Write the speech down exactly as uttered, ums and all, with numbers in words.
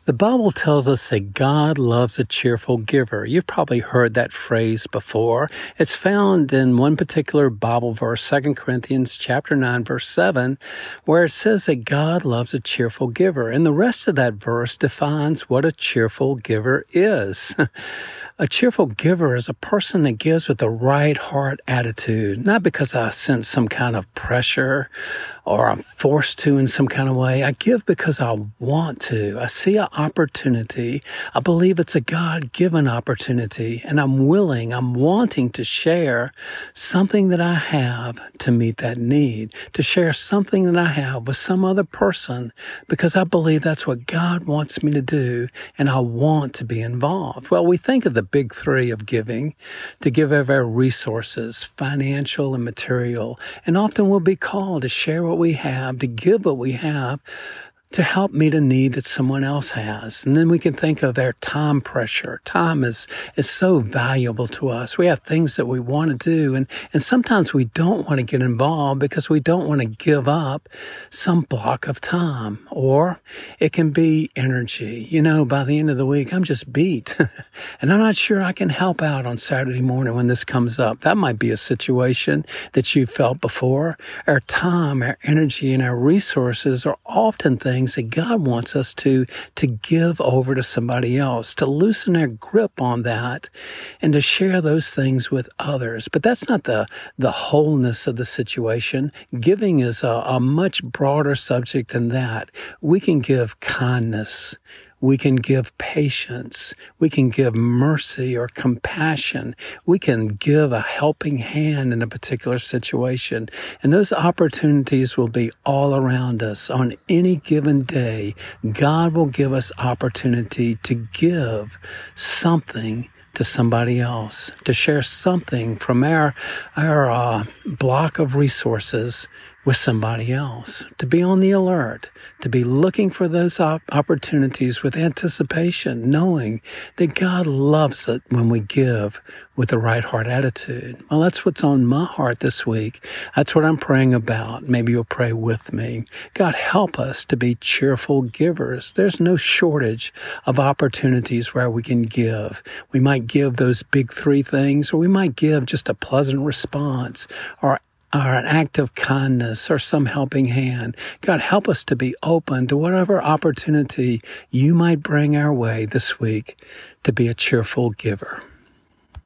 The Bible tells us that God loves a cheerful giver. You've probably heard that phrase before. It's found in one particular Bible verse, Second Corinthians chapter nine, verse seven, where it says that God loves a cheerful giver. And the rest of that verse defines what a cheerful giver is. A cheerful giver is a person that gives with the right heart attitude, not because I sense some kind of pressure or I'm forced to in some kind of way. I give because I want to. I see an opportunity. I believe it's a God-given opportunity, and I'm willing, I'm wanting to share something that I have to meet that need, to share something that I have with some other person because I believe that's what God wants me to do, and I want to be involved. Well, we think of the big three of giving, to give of our resources, financial and material, and often we'll be called to share what we have, to give what we have, to help meet a need that someone else has. And then we can think of their time pressure. Time is, is so valuable to us. We have things that we want to do, and, and sometimes we don't want to get involved because we don't want to give up some block of time. Or it can be energy. You know, by the end of the week, I'm just beat. And I'm not sure I can help out on Saturday morning when this comes up. That might be a situation that you've felt before. Our time, our energy, and our resources are often things that God wants us to, to give over to somebody else, to loosen our grip on that and to share those things with others. But that's not the, the wholeness of the situation. Giving is a, a much broader subject than that. We can give kindness. We can give patience. We can give mercy or compassion. We can give a helping hand in a particular situation. And those opportunities will be all around us. On any given day, God will give us opportunity to give something to somebody else, to share something from our, our uh, block of resources with somebody else, to be on the alert, to be looking for those op- opportunities with anticipation, knowing that God loves it when we give with the right heart attitude. Well, that's what's on my heart this week. That's what I'm praying about. Maybe you'll pray with me. God, help us to be cheerful givers. There's no shortage of opportunities where we can give. We might give those big three things, or we might give just a pleasant response, or or an act of kindness, or some helping hand. God, help us to be open to whatever opportunity you might bring our way this week to be a cheerful giver.